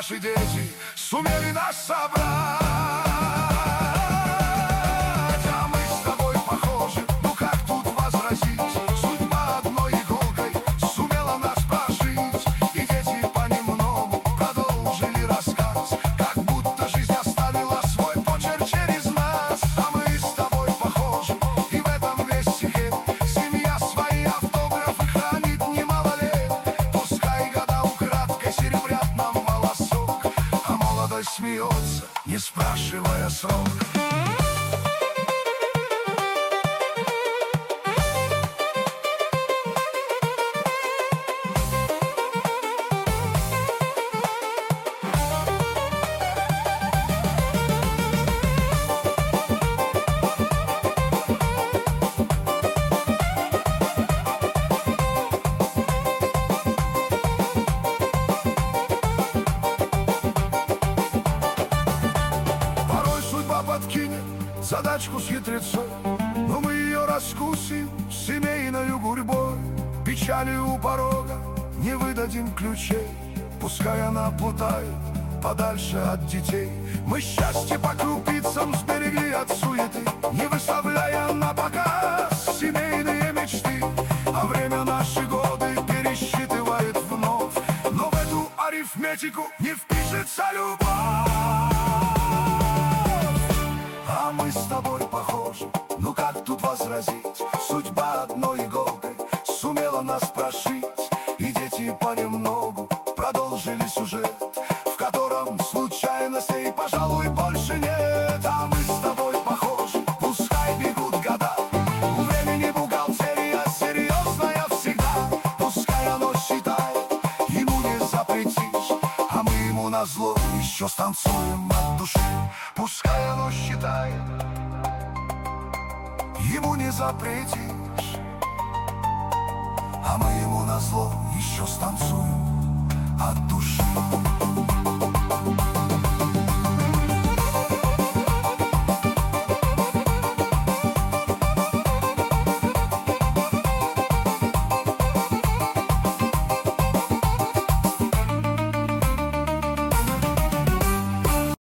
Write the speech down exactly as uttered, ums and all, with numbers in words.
наши дети сумели нас собрать. А мы с тобой похожи, ну как тут возразить? Судьба одной иголкой сумела нас прожить, и дети понемногу продолжили рассказ, как будто жизнь оставила свой почерк через нас. А мы с тобой похожи, и в этом весь секрет. Семья свои автографы хранит немало лет. Пускай года украдкой серебрят нам волосок, а молодость смеется, не спрашивая срок. Подкинет задачку с хитрецой, но мы ее раскусим семейною гурьбой. Печали у порога не выдадим ключей, пускай она плутает подальше от детей. Мы счастье по крупицам сберегли от суеты, не выставляя на показ семейные мечты. А время наши годы пересчитывает вновь, но в эту арифметику не впишется любовь. А мы с тобой похожи, ну как тут возразить? Судьба одной иголкой сумела нас прошить, и дети понемногу продолжили сюжет, в котором случайностей, пожалуй, больше нет. А мы с тобой похожи, пускай бегут года, у времени бухгалтерия серьезная всегда. Пускай оно считает, ему не запретишь, а мы ему назло еще станцуем от души. Пускай оно считает, ему не запретишь, а мы ему назло еще станцуем от души.